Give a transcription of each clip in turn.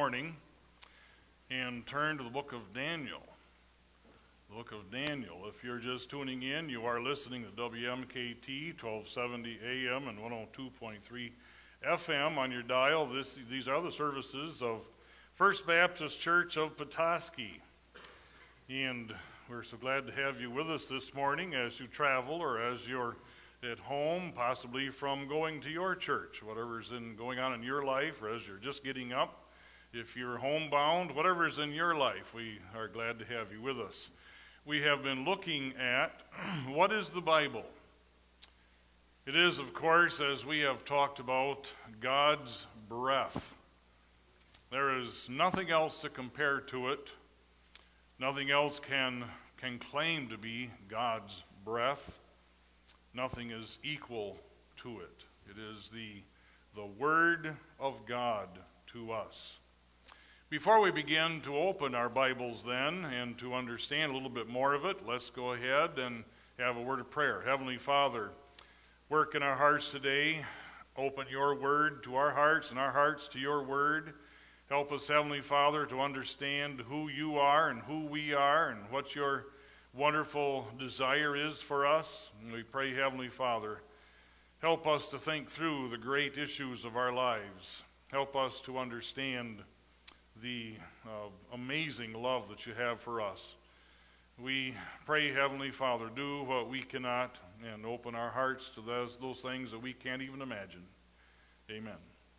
morning and turn to the book of Daniel. The book of Daniel. If you're just tuning in, you are listening to WMKT 1270 AM and 102.3 FM on your dial. These are the services of First Baptist Church of Petoskey. And we're so glad to have you with us this morning as you travel or as you're at home, possibly from going to your church, whatever's going on in your life, or as you're just getting up. If you're homebound, whatever's in your life, we are glad to have you with us. We have been looking at what is the Bible? It is, of course, as we have talked about, God's breath. There is nothing else to compare to it. Nothing else can claim to be God's breath. Nothing is equal to it. It is the Word of God to us. Before we begin to open our Bibles then and to understand a little bit more of it, let's go ahead and have a word of prayer. Heavenly Father, work in our hearts today. Open your Word to our hearts and our hearts to your Word. Help us, Heavenly Father, to understand who you are and who we are and what your wonderful desire is for us. And we pray, Heavenly Father, help us to think through the great issues of our lives. Help us to understand the amazing love that you have for us. We pray, Heavenly Father, do what we cannot and open our hearts to those things that we can't even imagine. Amen.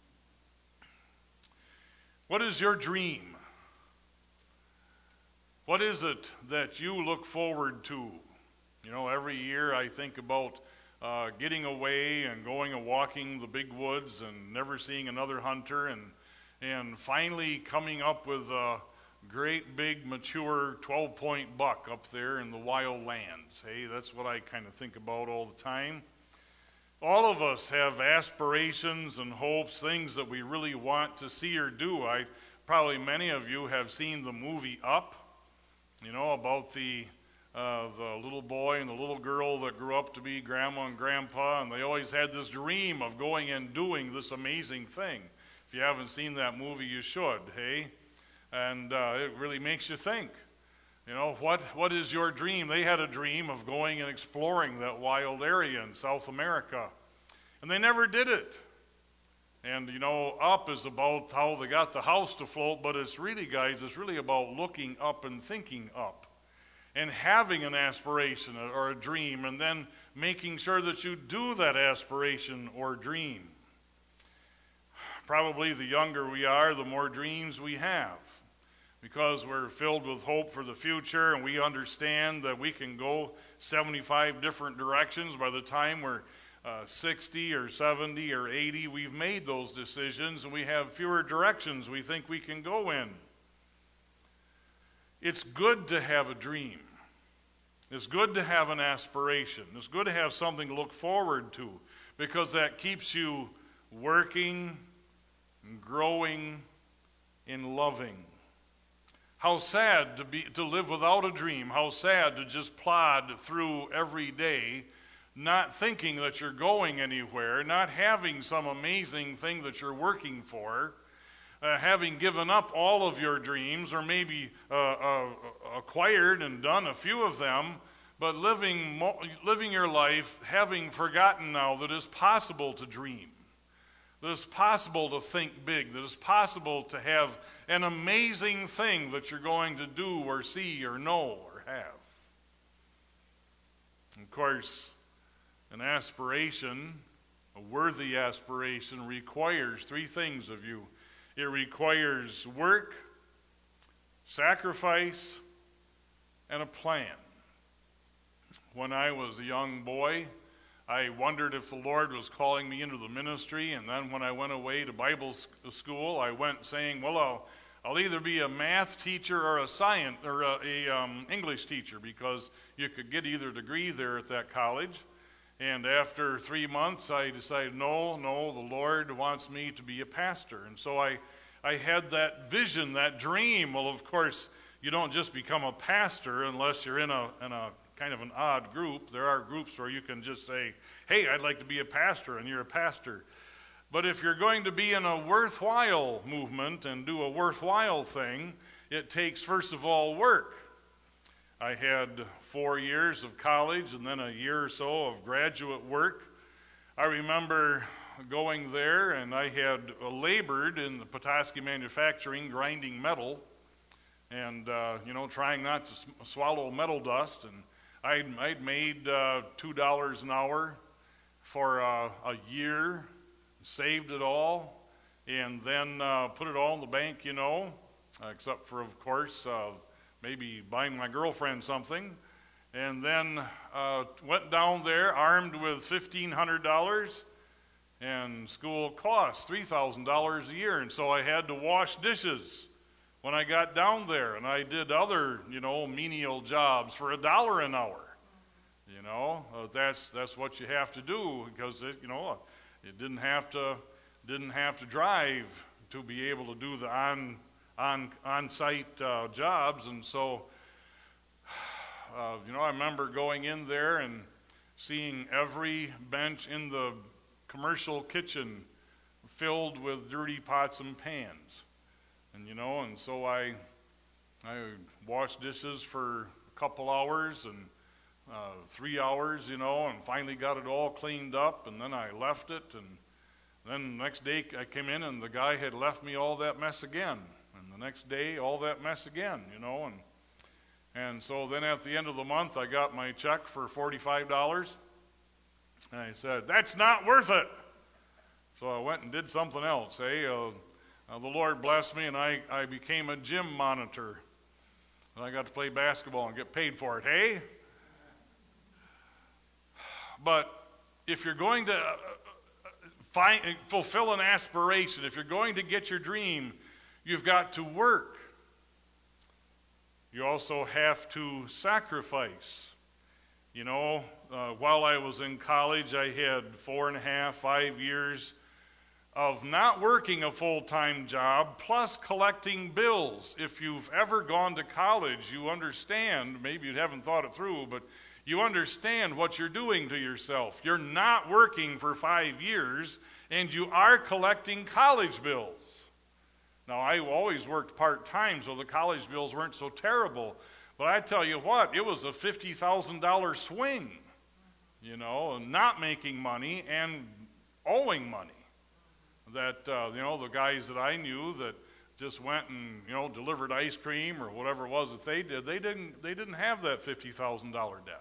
What is your dream? What is it that you look forward to? You know, every year I think about getting away and going and walking the big woods and never seeing another hunter and finally coming up with a great big mature 12-point buck up there in the wild lands. Hey, that's what I kind of think about all the time. All of us have aspirations and hopes, things that we really want to see or do. Probably many of you have seen the movie Up. You know, about the little boy and the little girl that grew up to be grandma and grandpa, and they always had this dream of going and doing this amazing thing. If you haven't seen that movie, you should, hey? And it really makes you think, you know, what is your dream? They had a dream of going and exploring that wild area in South America, and they never did it. And, you know, Up is about how they got the house to float, but it's really, guys, it's really about looking up and thinking up and having an aspiration or a dream and then making sure that you do that aspiration or dream. Probably the younger we are, the more dreams we have because we're filled with hope for the future and we understand that we can go 75 different directions by the time we're 60 or 70 or 80, we've made those decisions and we have fewer directions we think we can go in. It's good to have a dream. It's good to have an aspiration. It's good to have something to look forward to because that keeps you working, and growing, and loving. How sad to live without a dream. How sad to just plod through every day not thinking that you're going anywhere, not having some amazing thing that you're working for, having given up all of your dreams, or maybe acquired and done a few of them, but living your life having forgotten now that it's possible to dream, that it's possible to think big, that it's possible to have an amazing thing that you're going to do or see or know or have. Of course, an aspiration, a worthy aspiration, requires three things of you. It requires work, sacrifice, and a plan. When I was a young boy, I wondered if the Lord was calling me into the ministry, and then when I went away to Bible school, I went saying, well, I'll either be a math teacher or a science or a English teacher, because you could get either degree there at that college. And after 3 months, I decided, no, the Lord wants me to be a pastor. And so I had that vision, that dream. Well, of course, you don't just become a pastor unless you're in a kind of an odd group. There are groups where you can just say, hey, I'd like to be a pastor, and you're a pastor. But if you're going to be in a worthwhile movement and do a worthwhile thing, it takes, first of all, work. I had 4 years of college and then a year or so of graduate work. I remember going there, and I had labored in the Petoskey manufacturing, grinding metal, and trying not to swallow metal dust. And I'd made $2 an hour for a year, saved it all, and then put it all in the bank, except for, of course, maybe buying my girlfriend something. And then went down there armed with $1,500, and school cost $3,000 a year. And so I had to wash dishes when I got down there, and I did other, menial jobs for $1 an hour. That's what you have to do, because it didn't have to drive to be able to do the on-site jobs. And so I remember going in there and seeing every bench in the commercial kitchen filled with dirty pots and pans. And so I washed dishes for a couple hours and 3 hours, and finally got it all cleaned up, and then I left it, and then the next day I came in and the guy had left me all that mess again, and the next day all that mess again, and so then at the end of the month I got my check for $45, and I said, that's not worth it. So I went and did something else. The Lord blessed me, and I became a gym monitor, and I got to play basketball and get paid for it, hey? But if you're going to fulfill an aspiration, if you're going to get your dream, you've got to work. You also have to sacrifice. While I was in college, I had 4.5, 5 years of not working a full-time job, plus collecting bills. If you've ever gone to college, you understand, maybe you haven't thought it through, but you understand what you're doing to yourself. You're not working for 5 years, and you are collecting college bills. Now, I always worked part-time, so the college bills weren't so terrible. But I tell you what, it was a $50,000 swing, not making money and owing money. That, the guys that I knew that just went and, delivered ice cream or whatever it was that they didn't have that $50,000 debt.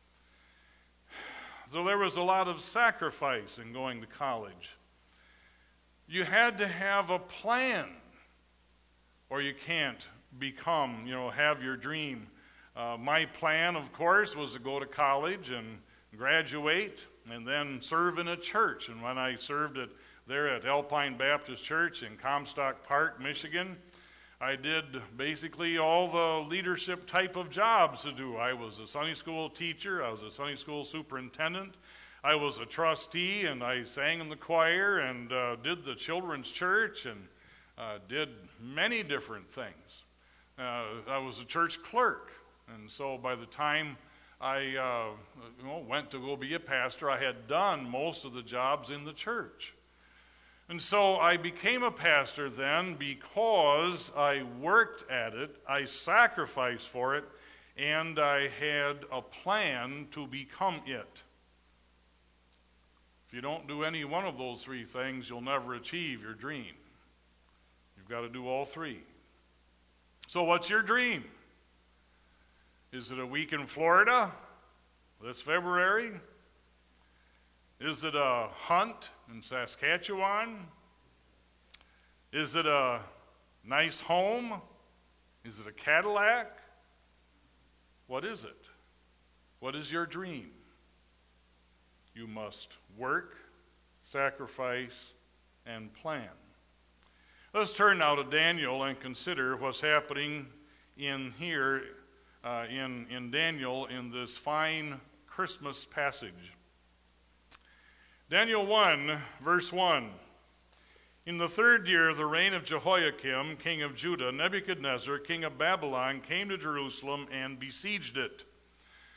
So there was a lot of sacrifice in going to college. You had to have a plan, or you can't have your dream. My plan, of course, was to go to college and graduate and then serve in a church. And when I served there at Alpine Baptist Church in Comstock Park, Michigan, I did basically all the leadership type of jobs to do. I was a Sunday school teacher. I was a Sunday school superintendent. I was a trustee, and I sang in the choir and did the children's church and did many different things. I was a church clerk, and so by the time I went to go be a pastor, I had done most of the jobs in the church. And so I became a pastor then because I worked at it, I sacrificed for it, and I had a plan to become it. If you don't do any one of those three things, you'll never achieve your dream. You've got to do all three. So what's your dream? Is it a week in Florida this February? Is it a hunt in Saskatchewan? Is it a nice home? Is it a Cadillac? What is it? What is your dream? You must work, sacrifice, and plan. Let's turn now to Daniel and consider what's happening in here in Daniel in this fine Christmas passage. Daniel 1, verse 1. In the 3rd year of the reign of Jehoiakim, king of Judah, Nebuchadnezzar, king of Babylon, came to Jerusalem and besieged it.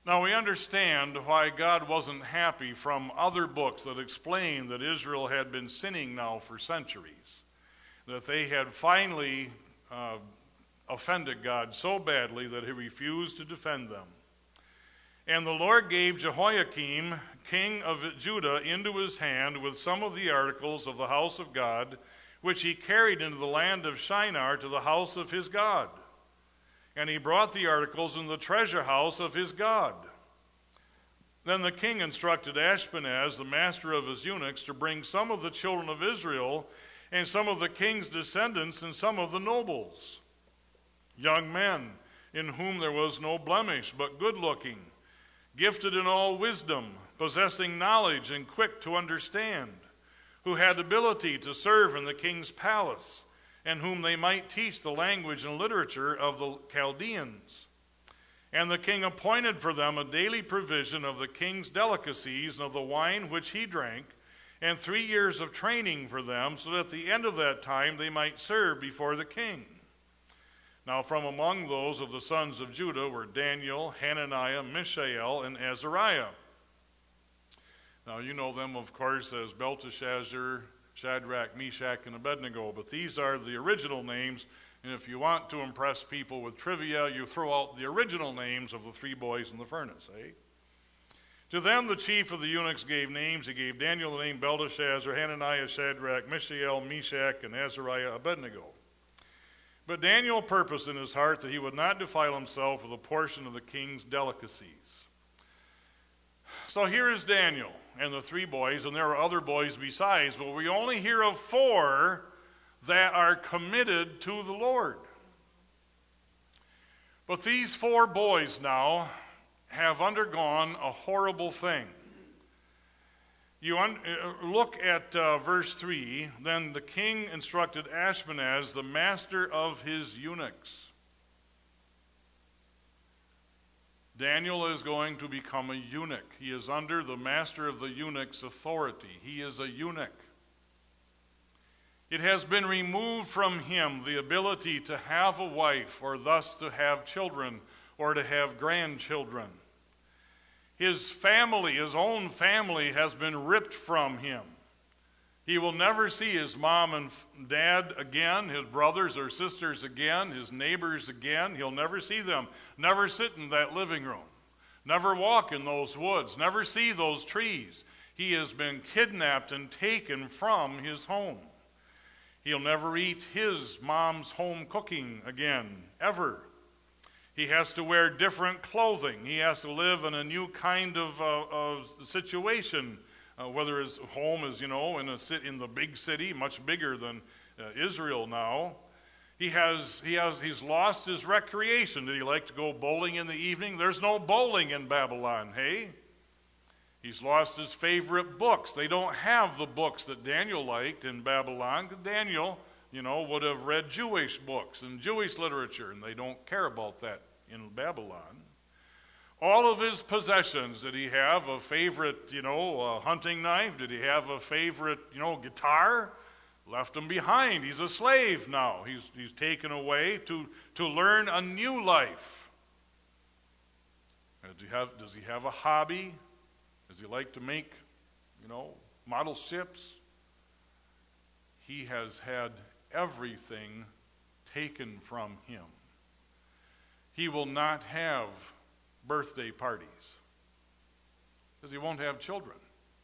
Now we understand why God wasn't happy from other books that explain that Israel had been sinning now for centuries, that they had finally offended God so badly that he refused to defend them. And the Lord gave Jehoiakim, king of Judah, into his hand with some of the articles of the house of God, which he carried into the land of Shinar to the house of his God. And he brought the articles in the treasure house of his God. Then the king instructed Ashpenaz, the master of his eunuchs, to bring some of the children of Israel, and some of the king's descendants, and some of the nobles, young men, in whom there was no blemish, but good-looking, gifted in all wisdom, possessing knowledge and quick to understand, who had ability to serve in the king's palace, and whom they might teach the language and literature of the Chaldeans. And the king appointed for them a daily provision of the king's delicacies and of the wine which he drank, and 3 years of training for them, so that at the end of that time they might serve before the king. Now from among those of the sons of Judah were Daniel, Hananiah, Mishael, and Azariah. Now you know them, of course, as Belteshazzar, Shadrach, Meshach, and Abednego, but these are the original names, and if you want to impress people with trivia, you throw out the original names of the 3 boys in the furnace, eh? To them the chief of the eunuchs gave names. He gave Daniel the name Belteshazzar, Hananiah, Shadrach, Mishael, Meshach, and Azariah, Abednego. But Daniel purposed in his heart that he would not defile himself with a portion of the king's delicacies. So here is Daniel and the 3 boys, and there are other boys besides, but we only hear of 4 that are committed to the Lord. But these 4 boys now have undergone a horrible thing. You look at verse 3. Then the king instructed Ashpenaz, the master of his eunuchs. Daniel is going to become a eunuch. He is under the master of the eunuchs' authority. He is a eunuch. It has been removed from him the ability to have a wife, or thus to have children, or to have grandchildren. His family, his own family, has been ripped from him. He will never see his mom and dad again, his brothers or sisters again, his neighbors again. He'll never see them. Never sit in that living room. Never walk in those woods. Never see those trees. He has been kidnapped and taken from his home. He'll never eat his mom's home cooking again, ever. He has to wear different clothing. He has to live in a new kind of situation, whether his home is, in the big city, much bigger than Israel now. He's lost his recreation. Did he like to go bowling in the evening? There's no bowling in Babylon, hey? He's lost his favorite books. They don't have the books that Daniel liked in Babylon. Daniel, would have read Jewish books and Jewish literature, and they don't care about that in Babylon. All of his possessions, did he have a favorite, hunting knife? Did he have a favorite, guitar? Left him behind. He's a slave now. He's taken away to learn a new life. Does he have a hobby? Does he like to make, model ships? He has had everything taken from him. He will not have birthday parties because he won't have children.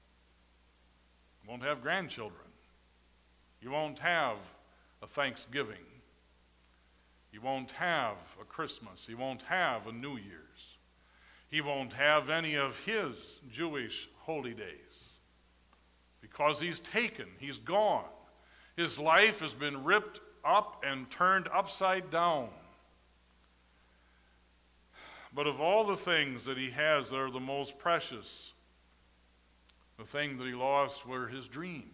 He won't have grandchildren. He won't have a Thanksgiving. He won't have a Christmas. He won't have a New Year's. He won't have any of his Jewish holy days because he's taken. He's gone. His life has been ripped up and turned upside down. But of all the things that he has that are the most precious, the thing that he lost were his dreams.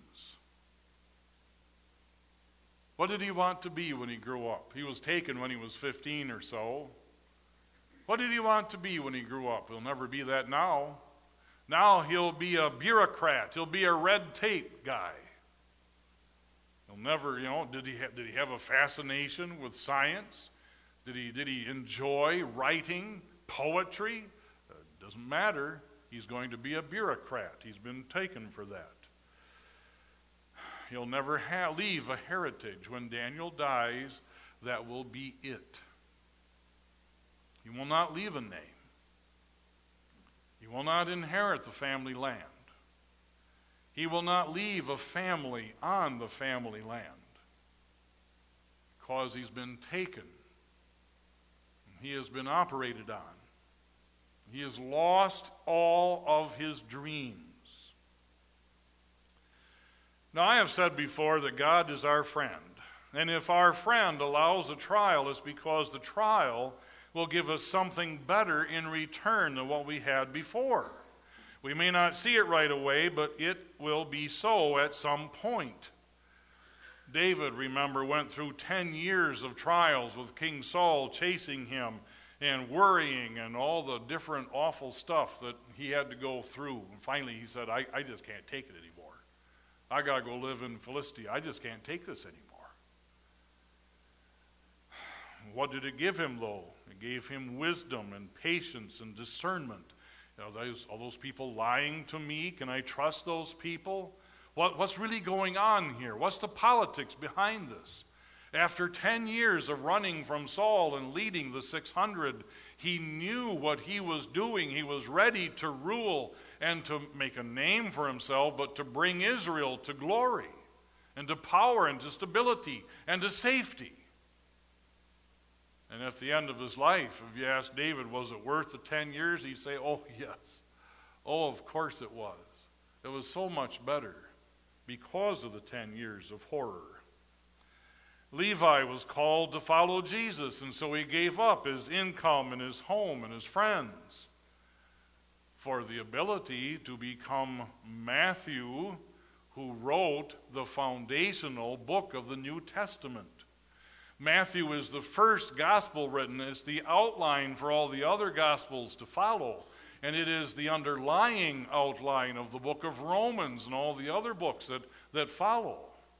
What did he want to be when he grew up? He was taken when he was 15 or so. What did he want to be when he grew up? He'll never be that now. Now he'll be a bureaucrat. He'll be a red tape guy. He'll never, did he have a fascination with science? Did he enjoy writing, poetry, Doesn't matter. He's going to be a bureaucrat. He's been taken for that. He'll never leave a heritage. When Daniel dies, that will be it. He will not leave a name. He will not inherit the family land. He will not leave a family on the family land because he's been taken. He has been operated on. He has lost all of his dreams. Now, I have said before that God is our friend. And if our friend allows a trial, it's because the trial will give us something better in return than what we had before. We may not see it right away, but it will be so at some point. David, remember, went through 10 years of trials with King Saul chasing him and worrying and all the different awful stuff that he had to go through. And finally he said, I just can't take it anymore. I got to go live in Philistia. I just can't take this anymore. What did it give him, though? It gave him wisdom and patience and discernment. You know, are those people lying to me? Can I trust those people? What's really going on here? What's the politics behind this? After 10 years of running from Saul and leading the 600, he knew what he was doing. He was ready to rule and to make a name for himself, but to bring Israel to glory and to power and to stability and to safety. And at the end of his life, if you ask David, was it worth the 10 years? He'd say, oh, yes. Oh, of course it was. It was so much better because of the 10 years of horror. Levi was called to follow Jesus, and so he gave up his income and his home and his friends for the ability to become Matthew, who wrote the foundational book of the New Testament. Matthew is the first gospel written. It's the outline for all the other gospels to follow. And it is the underlying outline of the book of Romans and all the other books that follow.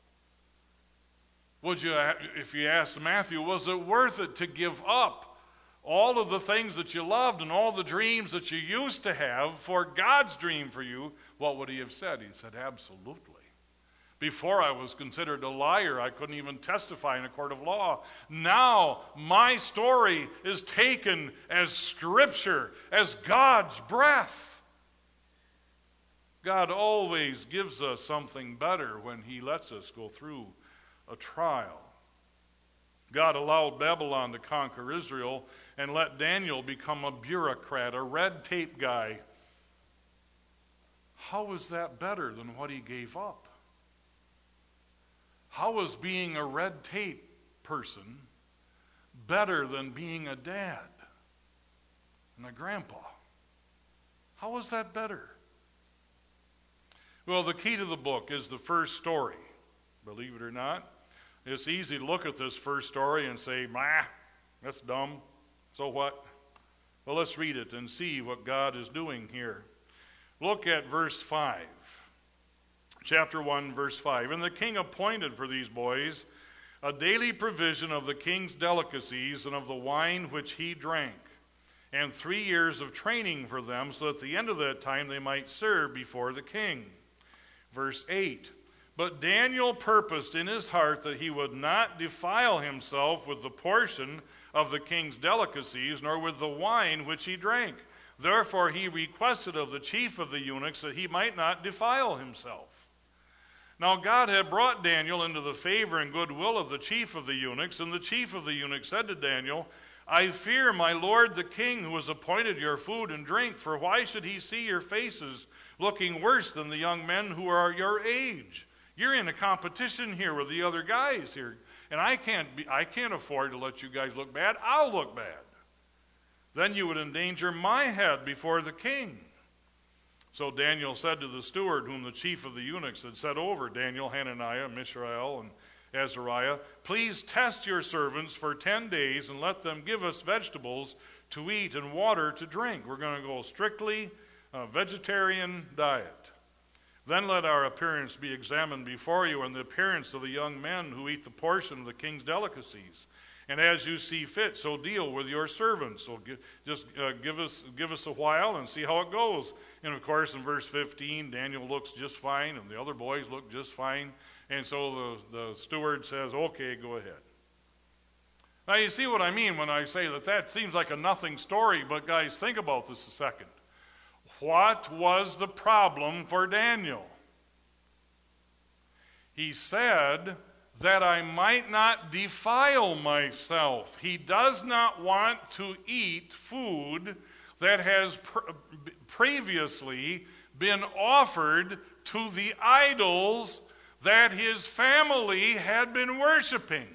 If you asked Matthew, was it worth it to give up all of the things that you loved and all the dreams that you used to have for God's dream for you? What would he have said? He said, absolutely. Before I was considered a liar, I couldn't even testify in a court of law. Now my story is taken as Scripture, as God's breath. God always gives us something better when he lets us go through a trial. God allowed Babylon to conquer Israel and let Daniel become a bureaucrat, a red tape guy. How is that better than what he gave up? How is being a red tape person better than being a dad and a grandpa? How is that better? Well, the key to the book is the first story. Believe it or not, it's easy to look at this first story and say, that's dumb. So what? Well, let's read it and see what God is doing here. Look at verse 5. Chapter 1, verse 5. And the king appointed for these boys a daily provision of the king's delicacies and of the wine which he drank, and 3 years of training for them, so that at the end of that time they might serve before the king. Verse 8. But Daniel purposed in his heart that he would not defile himself with the portion of the king's delicacies, nor with the wine which he drank. Therefore he requested of the chief of the eunuchs that he might not defile himself. Now God had brought Daniel into the favor and goodwill of the chief of the eunuchs, and the chief of the eunuchs said to Daniel, I fear my lord the king, who has appointed your food and drink, for why should he see your faces looking worse than the young men who are your age? You're in a competition here with the other guys here, and I can't afford to let you guys look bad. I'll look bad. Then you would endanger my head before the king. So Daniel said to the steward, whom the chief of the eunuchs had set over Daniel, Hananiah, Mishael, and Azariah, please test your servants for 10 days and let them give us vegetables to eat and water to drink. We're going to go strictly vegetarian diet. Then let our appearance be examined before you, and the appearance of the young men who eat the portion of the king's delicacies. And as you see fit, so deal with your servants. So give us a while and see how it goes. And of course, in verse 15, Daniel looks just fine, and the other boys look just fine. And so the steward says, okay, go ahead. Now you see what I mean when I say that seems like a nothing story, but guys, think about this a second. What was the problem for Daniel? He said that I might not defile myself. He does not want to eat food that has previously been offered to the idols that his family had been worshiping.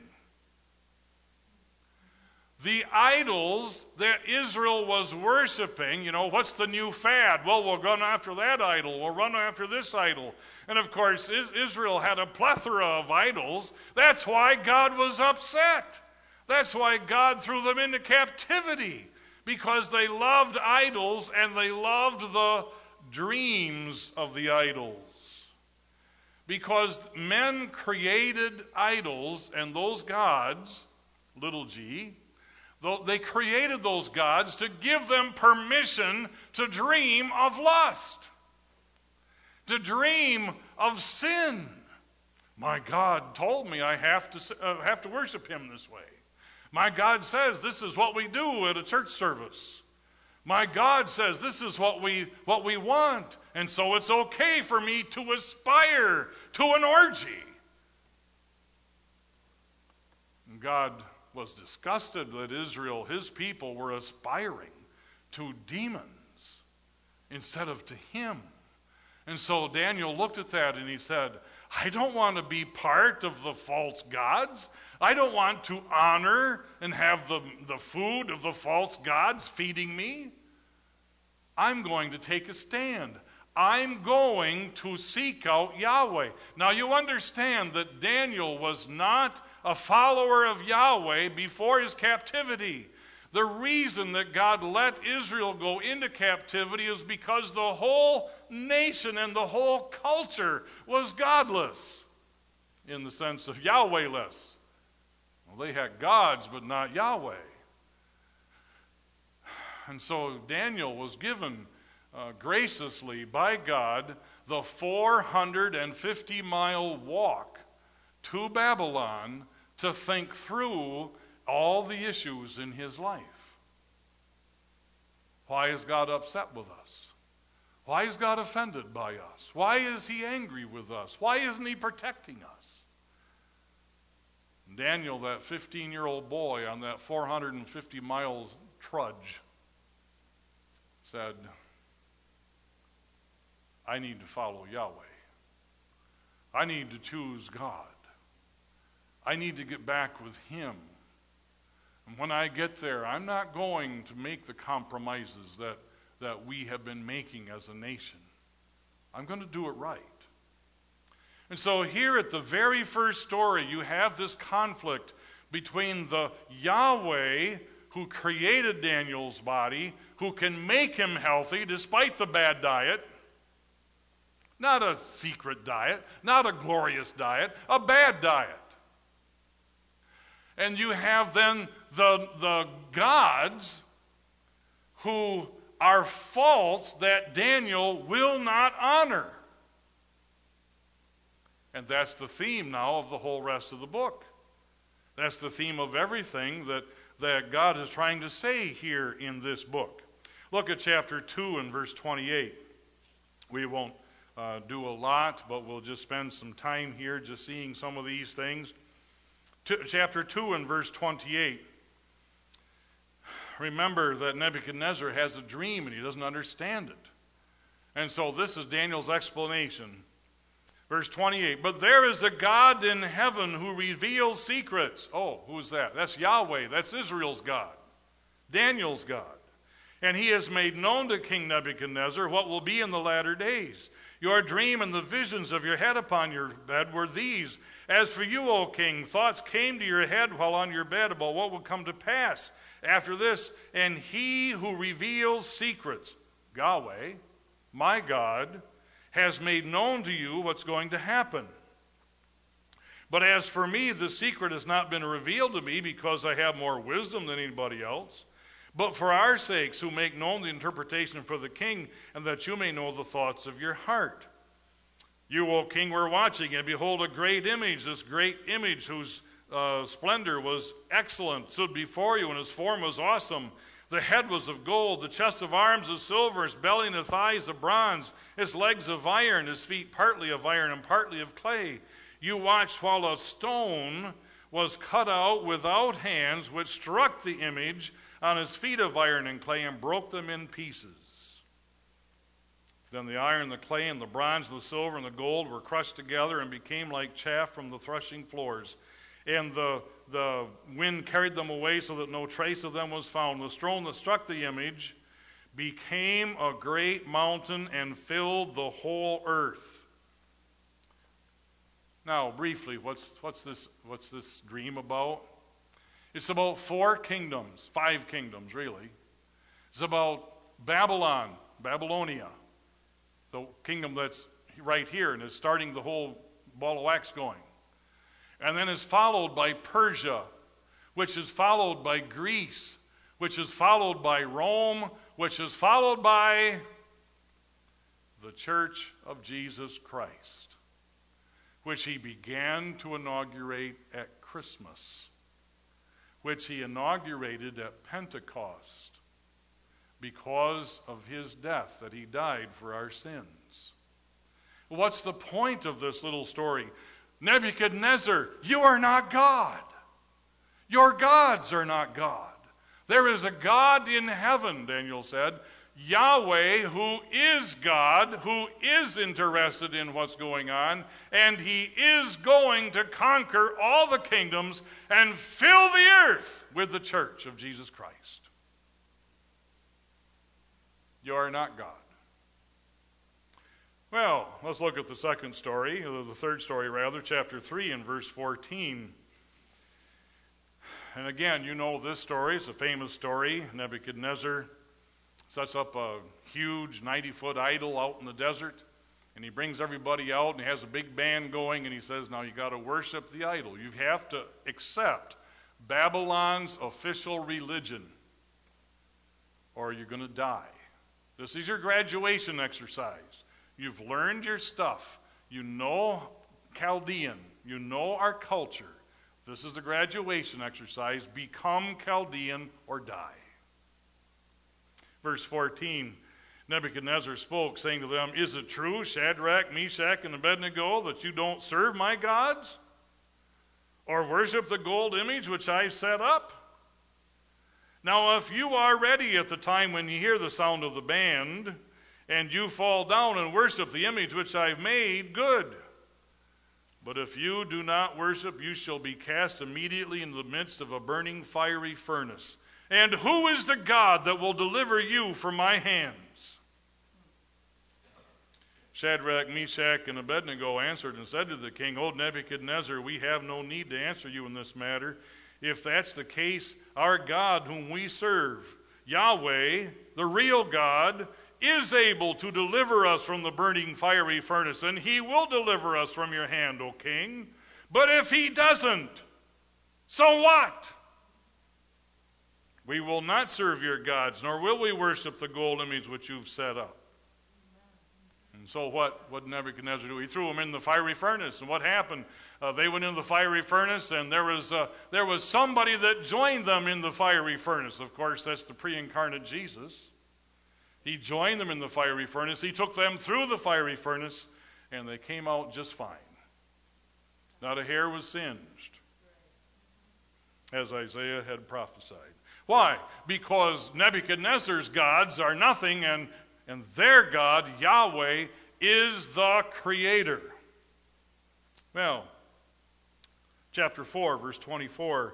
The idols that Israel was worshiping, what's the new fad? Well, we'll run after that idol. We'll run after this idol. And of course, Israel had a plethora of idols. That's why God was upset. That's why God threw them into captivity, because they loved idols and they loved the dreams of the idols. Because men created idols, and those gods, little g, they created those gods to give them permission to dream of lust, to dream of sin. My God told me I have to worship him this way. My God says this is what we do at a church service. My God says this is what we want, and so it's okay for me to aspire to an orgy. And God was disgusted that Israel, his people, were aspiring to demons instead of to him. And so Daniel looked at that and he said, I don't want to be part of the false gods. I don't want to honor and have the food of the false gods feeding me. I'm going to take a stand. I'm going to seek out Yahweh. Now you understand that Daniel was not a follower of Yahweh before his captivity. The reason that God let Israel go into captivity is because the whole nation and the whole culture was godless, in the sense of Yahweh-less. Well, they had gods, but not Yahweh. And so Daniel was given graciously by God the 450-mile walk to Babylon to think through all the issues in his life. Why is God upset with us? Why is God offended by us? Why is he angry with us? Why isn't he protecting us? Daniel, that 15-year-old boy on that 450-mile trudge, said, I need to follow Yahweh. I need to choose God. I need to get back with him. And when I get there, I'm not going to make the compromises that we have been making as a nation. I'm going to do it right. And so here at the very first story, you have this conflict between the Yahweh who created Daniel's body, who can make him healthy despite the bad diet. Not a secret diet, not a glorious diet, a bad diet. And you have then the gods who are false that Daniel will not honor. And that's the theme now of the whole rest of the book. That's the theme of everything that God is trying to say here in this book. Look at chapter 2 and verse 28. We won't do a lot, but we'll just spend some time here just seeing some of these things. Chapter 2 and verse 28. Remember that Nebuchadnezzar has a dream and he doesn't understand it. And so this is Daniel's explanation. Verse 28, but there is a God in heaven who reveals secrets. Oh, who is that? That's Yahweh. That's Israel's God. Daniel's God. And he has made known to King Nebuchadnezzar what will be in the latter days. Your dream and the visions of your head upon your bed were these. As for you, O king, thoughts came to your head while on your bed about what will come to pass after this. And he who reveals secrets, Yahweh, my God, has made known to you what's going to happen. But as for me, the secret has not been revealed to me because I have more wisdom than anybody else, but for our sakes who make known the interpretation for the king, and that you may know the thoughts of your heart. You, O king, were watching, and behold, a great image, this great image whose splendor was excellent, stood before you, and his form was awesome. The head was of gold, the chest of arms of silver, his belly and the thighs of bronze, his legs of iron, his feet partly of iron and partly of clay. You watched while a stone was cut out without hands, which struck the image on his feet of iron and clay and broke them in pieces. Then the iron, the clay, and the bronze, and the silver, and the gold were crushed together and became like chaff from the threshing floors. And the wind carried them away so that no trace of them was found. The stone that struck the image became a great mountain and filled the whole earth. Now, briefly, what's this dream about? It's about 5 kingdoms, really. It's about Babylon, Babylonia, the kingdom that's right here and is starting the whole ball of wax going. And then is followed by Persia, which is followed by Greece, which is followed by Rome, which is followed by the Church of Jesus Christ, which he began to inaugurate at Christmas, which he inaugurated at Pentecost because of his death, that he died for our sins. What's the point of this little story? Nebuchadnezzar, you are not God. Your gods are not God. There is a God in heaven, Daniel said, Yahweh, who is God, who is interested in what's going on, and he is going to conquer all the kingdoms and fill the earth with the church of Jesus Christ. You are not God. Well, let's look at the second story, or the third story rather, chapter 3 and verse 14. And again, you know this story. It's a famous story. Nebuchadnezzar sets up a huge 90-foot idol out in the desert, and he brings everybody out, and he has a big band going, and he says, now you got to worship the idol. You have to accept Babylon's official religion, or you're going to die. This is your graduation exercise. You've learned your stuff. You know Chaldean. You know our culture. This is the graduation exercise. Become Chaldean or die. Verse 14, Nebuchadnezzar spoke, saying to them, is it true, Shadrach, Meshach, and Abednego, that you don't serve my gods or worship the gold image which I set up? Now, if you are ready at the time when you hear the sound of the band, and you fall down and worship the image which I've made, good. But if you do not worship, you shall be cast immediately into the midst of a burning fiery furnace. And who is the God that will deliver you from my hands? Shadrach, Meshach, and Abednego answered and said to the king, O Nebuchadnezzar, we have no need to answer you in this matter. If that's the case, our God whom we serve, Yahweh, the real God, is able to deliver us from the burning fiery furnace, and he will deliver us from your hand, O king. But if he doesn't, so what? We will not serve your gods, nor will we worship the gold image which you've set up. And so what did Nebuchadnezzar do? He threw them in the fiery furnace. And what happened? They went in the fiery furnace, and there was somebody that joined them in the fiery furnace. Of course, that's the pre-incarnate Jesus. He joined them in the fiery furnace. He took them through the fiery furnace, and they came out just fine. Not a hair was singed, as Isaiah had prophesied. Why? Because Nebuchadnezzar's gods are nothing, and their God, Yahweh, is the creator. Well, chapter 4, verse 24.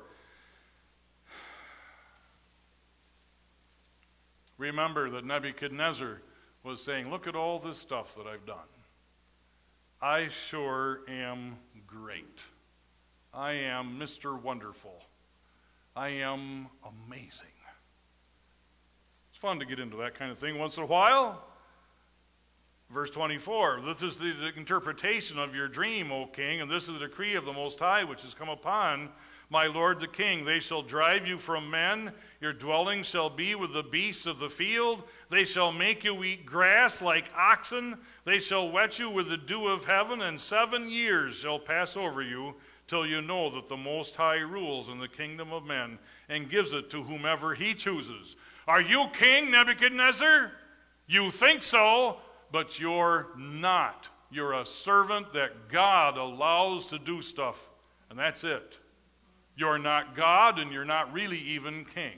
Remember that Nebuchadnezzar was saying, look at all this stuff that I've done. I sure am great. I am Mr. Wonderful. I am amazing. It's fun to get into that kind of thing once in a while. Verse 24, this is the interpretation of your dream, O king, and this is the decree of the Most High which has come upon my lord the king. They shall drive you from men, your dwelling shall be with the beasts of the field. They shall make you eat grass like oxen. They shall wet you with the dew of heaven, and 7 years shall pass over you, till you know that the Most High rules in the kingdom of men, and gives it to whomever he chooses. Are you king, Nebuchadnezzar? You think so, but you're not. You're a servant that God allows to do stuff, and that's it. You're not God, and you're not really even king.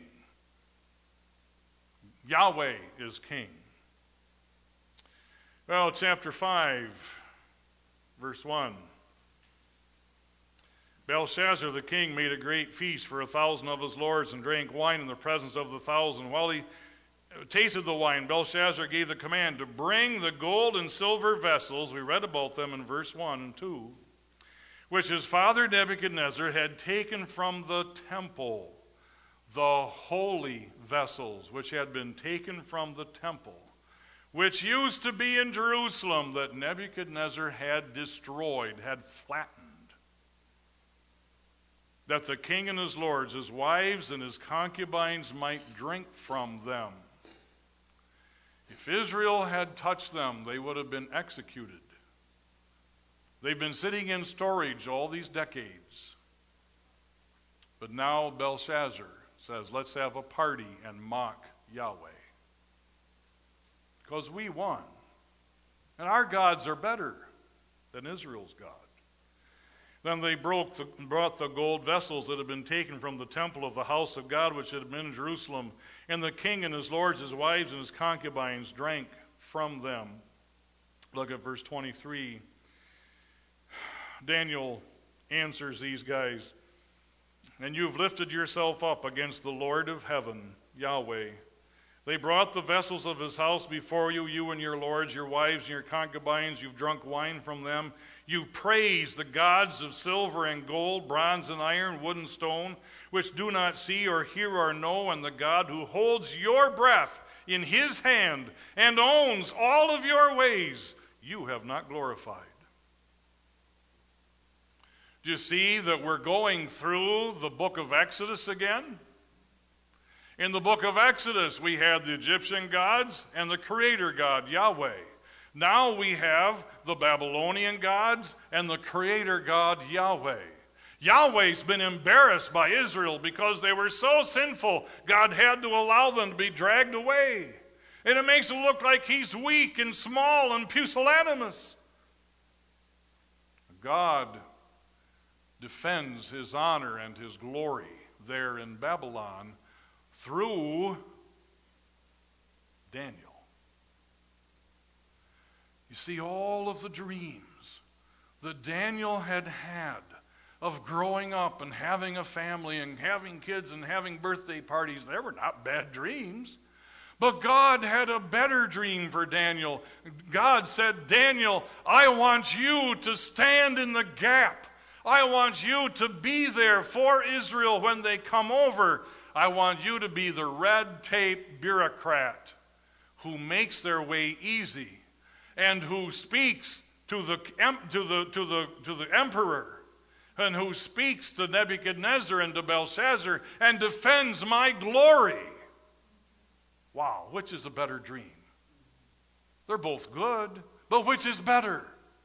Yahweh is king. Well, chapter 5, verse 1. Belshazzar the king made a great feast for 1,000 of his lords and drank wine in the presence of the 1,000. While he tasted the wine, Belshazzar gave the command to bring the gold and silver vessels, we read about them in verse 1 and 2, which his father Nebuchadnezzar had taken from the temple, the holy vessels which had been taken from the temple, which used to be in Jerusalem, that Nebuchadnezzar had destroyed, had flattened, that the king and his lords, his wives and his concubines might drink from them. If Israel had touched them, they would have been executed. They've been sitting in storage all these decades. But now Belshazzar says, let's have a party and mock Yahweh. Because we won. And our gods are better than Israel's God. Then they brought the gold vessels that had been taken from the temple of the house of God, which had been in Jerusalem, and the king and his lords, his wives, and his concubines drank from them. Look at verse 23. Daniel answers these guys, and you've lifted yourself up against the Lord of heaven, Yahweh. They brought the vessels of his house before you, you and your lords, your wives, and your concubines. You've drunk wine from them. You've praised the gods of silver and gold, bronze and iron, wood and stone, which do not see or hear or know, and the God who holds your breath in his hand and owns all of your ways, you have not glorified. Do you see that we're going through the book of Exodus again? In the book of Exodus, we had the Egyptian gods and the creator God, Yahweh. Now we have the Babylonian gods and the creator God, Yahweh. Yahweh's been embarrassed by Israel because they were so sinful, God had to allow them to be dragged away. And it makes it look like he's weak and small and pusillanimous. God defends his honor and his glory there in Babylon through Daniel. You see, all of the dreams that Daniel had of growing up and having a family and having kids and having birthday parties, they were not bad dreams. But God had a better dream for Daniel. God said, Daniel, I want you to stand in the gap. I want you to be there for Israel when they come over. I want you to be the red tape bureaucrat who makes their way easy and who speaks to the emperor and who speaks to Nebuchadnezzar and to Belshazzar and defends my glory. Wow, which is a better dream? They're both good, but which is better?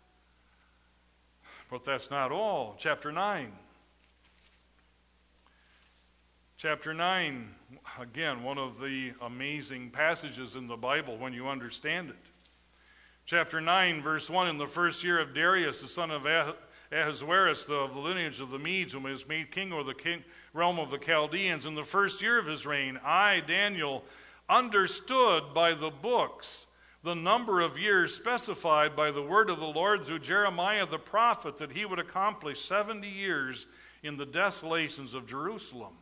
But that's not all. Chapter 9. Chapter 9, again, one of the amazing passages in the Bible when you understand it. Chapter 9, verse 1, in the first year of Darius, the son of Ahasuerus, of the lineage of the Medes, whom was made king over the realm of the Chaldeans, in the first year of his reign, I, Daniel, understood by the books the number of years specified by the word of the Lord through Jeremiah the prophet, that he would accomplish 70 years in the desolations of Jerusalem.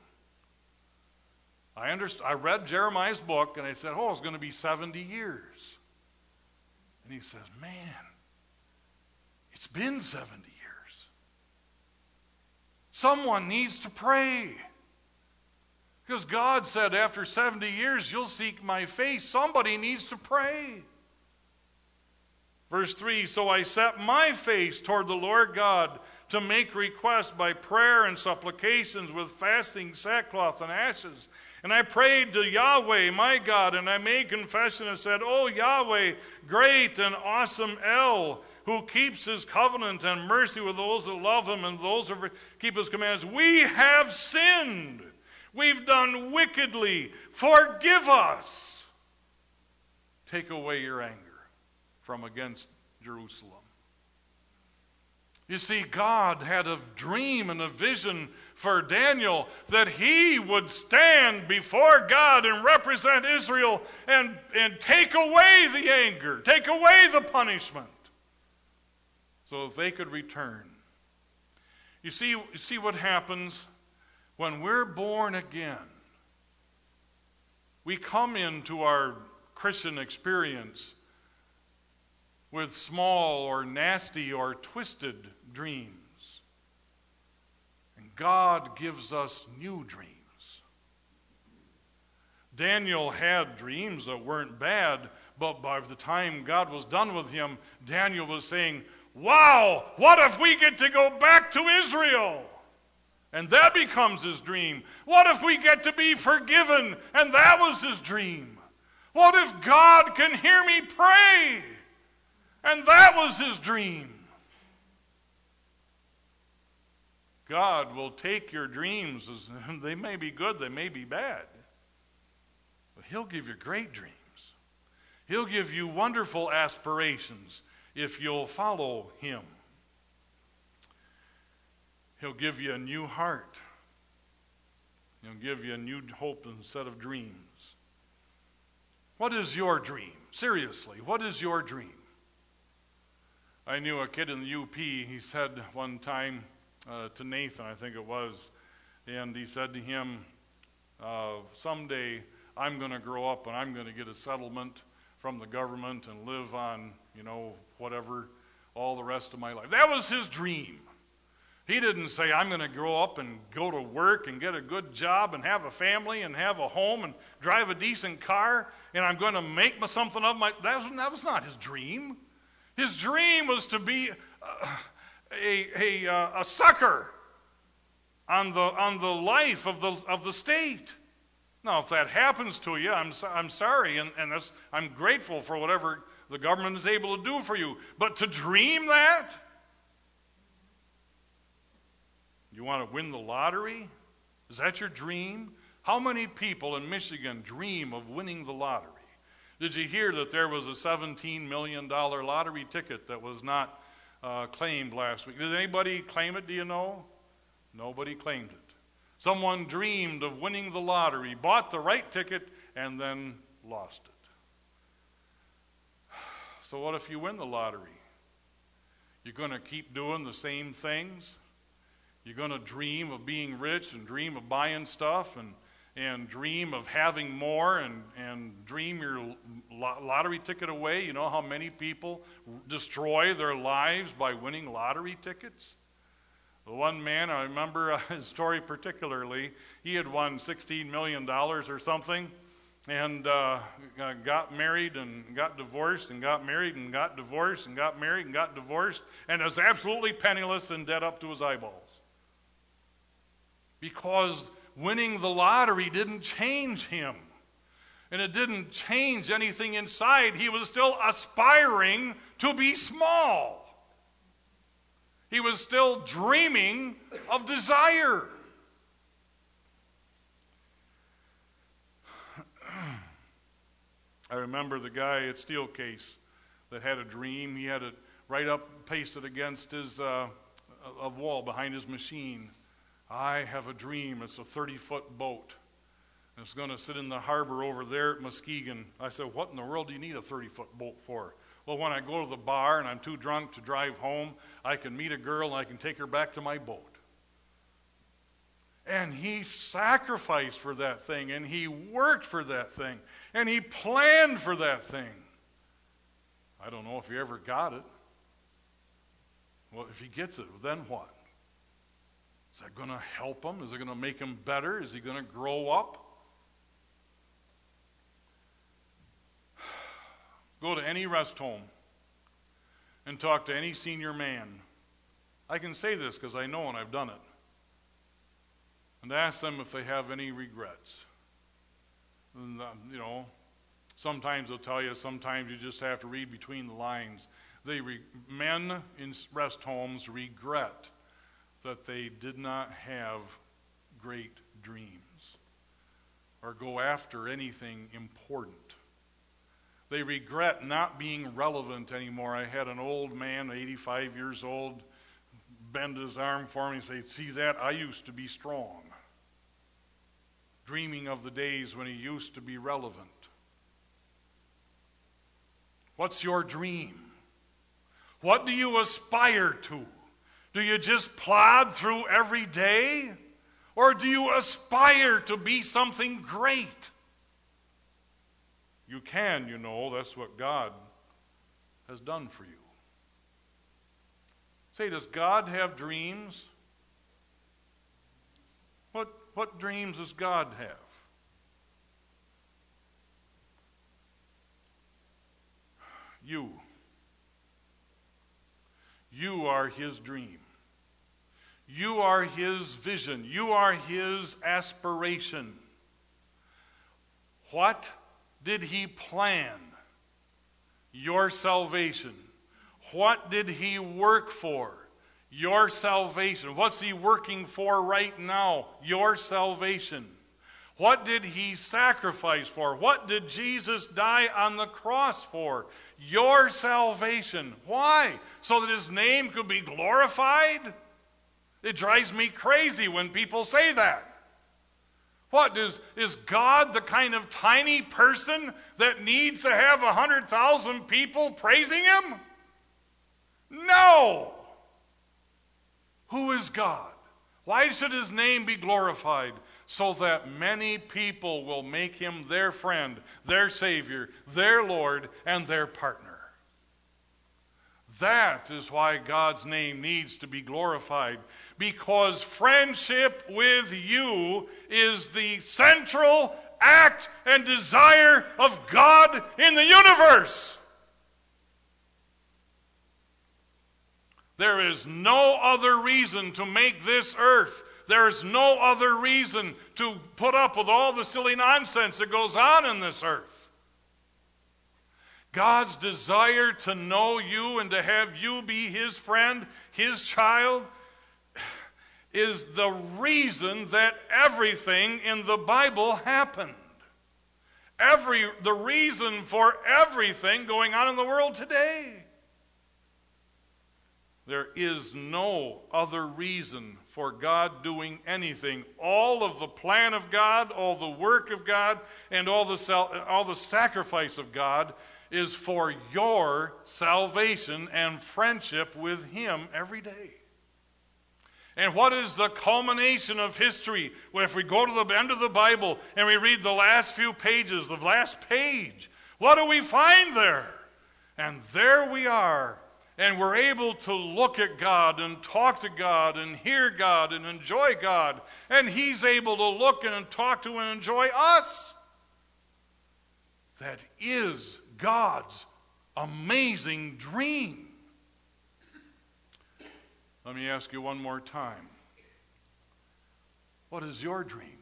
I read Jeremiah's book, and I said, oh, it's going to be 70 years. And he says, man, it's been 70 years. Someone needs to pray. Because God said, after 70 years, you'll seek my face. Somebody needs to pray. Verse 3, so I set my face toward the Lord God to make request by prayer and supplications with fasting, sackcloth, and ashes. And I prayed to Yahweh, my God, and I made confession and said, O Yahweh, great and awesome El, who keeps his covenant and mercy with those that love him and those who keep his commands. We have sinned. We've done wickedly. Forgive us. Take away your anger from against Jerusalem. You see, God had a dream and a vision for Daniel that he would stand before God and represent Israel and take away the anger, take away the punishment, so that they could return. You see what happens when we're born again. We come into our Christian experience with small or nasty or twisted dreams. And God gives us new dreams. Daniel had dreams that weren't bad, but by the time God was done with him, Daniel was saying, wow, what if we get to go back to Israel? And that becomes his dream. What if we get to be forgiven? And that was his dream. What if God can hear me pray? And that was his dream. God will take your dreams, they may be good, they may be bad, but he'll give you great dreams. He'll give you wonderful aspirations if you'll follow him. He'll give you a new heart. He'll give you a new hope and set of dreams. What is your dream? Seriously, what is your dream? I knew a kid in the UP, he said one time to Nathan, I think it was, and he said to him, someday I'm going to grow up and I'm going to get a settlement from the government and live on, whatever, all the rest of my life. That was his dream. He didn't say, I'm going to grow up and go to work and get a good job and have a family and have a home and drive a decent car and I'm going to make something of my... That was not his dream. His dream was to be a sucker on the life of the state. Now, if that happens to you, I'm sorry, and I'm grateful for whatever the government is able to do for you. But to dream that, you want to win the lottery? Is that your dream? How many people in Michigan dream of winning the lottery? Did you hear that there was a $17 million lottery ticket that was not claimed last week? Did anybody claim it, do you know? Nobody claimed it. Someone dreamed of winning the lottery, bought the right ticket, and then lost it. So what if you win the lottery? You're going to keep doing the same things? You're going to dream of being rich and dream of buying stuff and dream of having more and dream your lottery ticket away? You know how many people destroy their lives by winning lottery tickets? The one man, I remember his story particularly, he had won $16 million or something and got married and got divorced and got married and got divorced and got married and got divorced and was absolutely penniless and dead up to his eyeballs. Because winning the lottery didn't change him. And it didn't change anything inside. He was still aspiring to be small. He was still dreaming of desire. I remember the guy at Steelcase that had a dream. He had it right up, pasted against his a wall behind his machine. I have a dream. It's a 30-foot boat. And it's going to sit in the harbor over there at Muskegon. I said, what in the world do you need a 30-foot boat for? Well, when I go to the bar and I'm too drunk to drive home, I can meet a girl and I can take her back to my boat. And he sacrificed for that thing, and he worked for that thing, and he planned for that thing. I don't know if he ever got it. Well, if he gets it, then what? Is that going to help him? Is it going to make him better? Is he going to grow up? Go to any rest home. and talk to any senior man, I can say this because I know and I've done it, and ask them if they have any regrets. And, sometimes they'll tell you, sometimes you just have to read between the lines. Men in rest homes regret that they did not have great dreams or go after anything important. They regret not being relevant anymore. I had an old man, 85 years old, bend his arm for me and say, "See that? I used to be strong." Dreaming of the days when he used to be relevant. What's your dream? What do you aspire to? Do you just plod through every day? Or do you aspire to be something great? You can, that's what God has done for you. Say, does God have dreams? What dreams does God have? You are his dream. You are his vision. You are his aspiration. What did he plan? Your salvation. What did he work for? Your salvation. What's he working for right now? Your salvation. What did he sacrifice for? What did Jesus die on the cross for? Your salvation. Why? So that his name could be glorified? It drives me crazy when people say that. What, is God the kind of tiny person that needs to have 100,000 people praising him? No! Who is God? Why should his name be glorified? So that many people will make him their friend, their Savior, their Lord, and their partner. That is why God's name needs to be glorified, because friendship with you is the central act and desire of God in the universe. There is no other reason to make this earth. There is no other reason to put up with all the silly nonsense that goes on in this earth. God's desire to know you and to have you be his friend, his child, is the reason that everything in the Bible happened. The reason for everything going on in the world today. There is no other reason for God doing anything. All of the plan of God, all the work of God, and all the sacrifice of God is for your salvation and friendship with him every day. And what is the culmination of history? Well, if we go to the end of the Bible and we read the last few pages, the last page, what do we find there? And there we are. And we're able to look at God and talk to God and hear God and enjoy God. And he's able to look and talk to and enjoy us. That is God's amazing dream. Let me ask you one more time. What is your dream?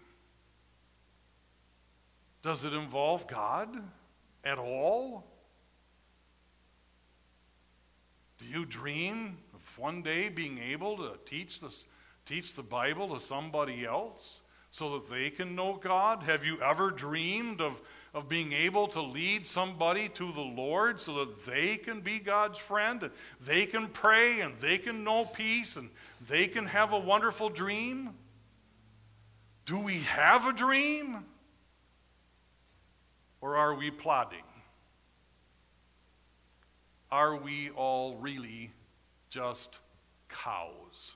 Does it involve God at all? Do you dream of one day being able to teach the Bible to somebody else so that they can know God? Have you ever dreamed of being able to lead somebody to the Lord so that they can be God's friend? They can pray and they can know peace and they can have a wonderful dream? Do we have a dream? Or are we plodding? Are we all really just cows?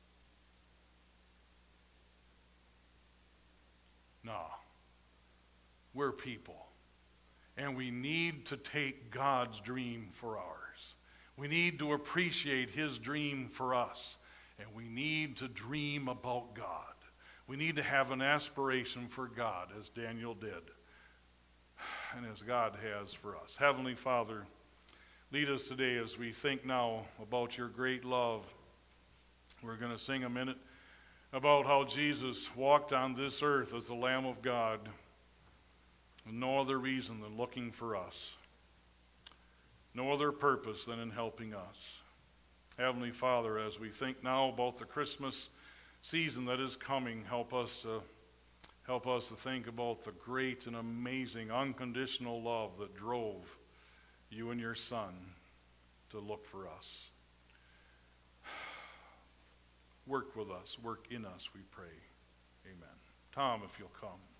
No. We're people. And we need to take God's dream for ours. We need to appreciate his dream for us. And we need to dream about God. We need to have an aspiration for God, as Daniel did, and as God has for us. Heavenly Father, Lead us today as we think now about your great love. We're going to sing a minute about how Jesus walked on this earth as the Lamb of God with no other reason than looking for us, no other purpose than in helping us. Heavenly Father, as we think now about the Christmas season that is coming, help us to think about the great and amazing unconditional love that drove you and your Son to look for us. Work with us, work in us, we pray. Amen. Tom, if you'll come.